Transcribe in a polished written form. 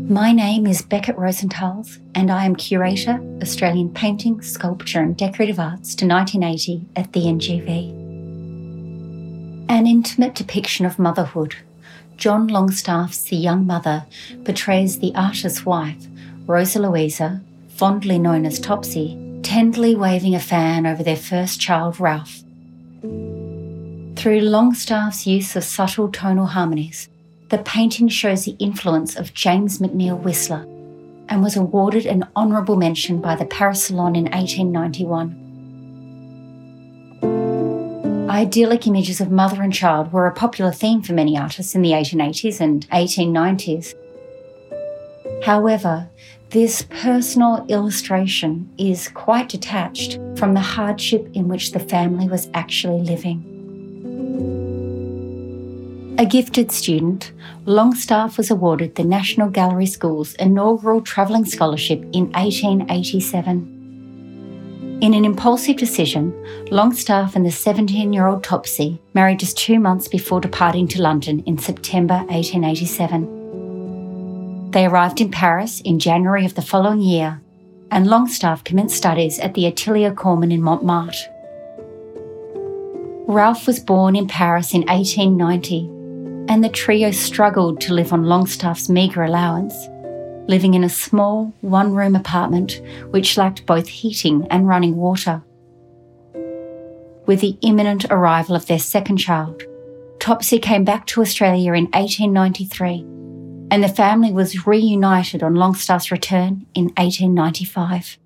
My name is Beckett Rosenthals and I am Curator, Australian Painting, Sculpture and Decorative Arts to 1980 at the NGV. An intimate depiction of motherhood, John Longstaff's The Young Mother portrays the artist's wife, Rosa Louisa, fondly known as Topsy, tenderly waving a fan over their first child, Ralph. Through Longstaff's use of subtle tonal harmonies, the painting shows the influence of James McNeill Whistler and was awarded an honourable mention by the Paris Salon in 1891. Idyllic images of mother and child were a popular theme for many artists in the 1880s and 1890s. However, this personal illustration is quite detached from the hardship in which the family was actually living. A gifted student, Longstaff was awarded the National Gallery School's inaugural travelling scholarship in 1887. In an impulsive decision, Longstaff and the 17-year-old Topsy married just 2 months before departing to London in September 1887. They arrived in Paris in January of the following year, and Longstaff commenced studies at the Atelier Corman in Montmartre. Ralph was born in Paris in 1890, and the trio struggled to live on Longstaff's meagre allowance, living in a small one-room apartment which lacked both heating and running water. With the imminent arrival of their second child, Topsy came back to Australia in 1893, and the family was reunited on Longstaff's return in 1895.